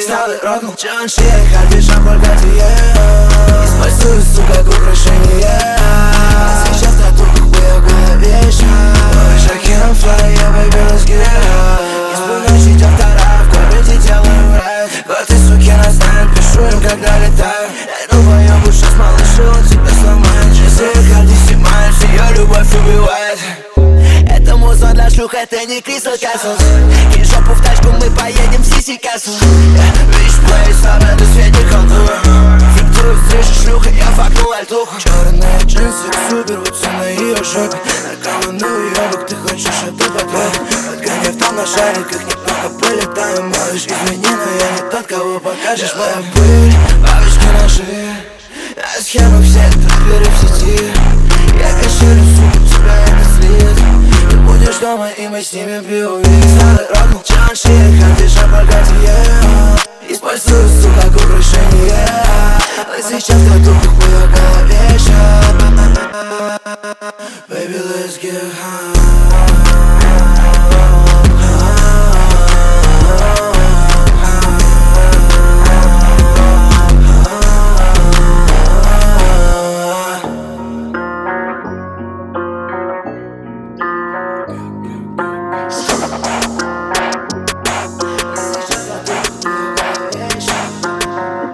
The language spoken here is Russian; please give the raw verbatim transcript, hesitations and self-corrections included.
Старый рок, Джанши, Харви, Шампаль, Готье. Использую, сука, как украшение. А сейчас в татухах моя головища. Шакиром флай, я baby, let's get it. Из полночи до вторая, в комнате делаю рэп. Вот и суки нас знают, пишу им, когда летаю. Я думаю, сейчас малышу, он тебя сломает. Жизнь, Харди, снимаешь, ее любовь убивает. Это муза для шлюх, это не Crystal Castles. И жопу в тачку, мы поедем в Сиси Castle. Виш плейс, а в этой свете колдую. Фиктую встречу шлюха, я факнул альтуху. Черные джинсы, супер, вот все на ее жопе. Наркоманую ебок, ты хочешь это потреб. Отгоняй в том на шариках, немного полетаем, малыш. Извини, но я не тот, кого покажешь. Моя пыль, бабочки наши. А схемы все траперы в сети. Я кошелю, сука, тебя это слит. Ты будешь дома, и мы снимем пи о ви. Старый рок, Джанши, Харви, Шампаль, Готье. Использую, сука, как украшение. А сейчас в татухах моя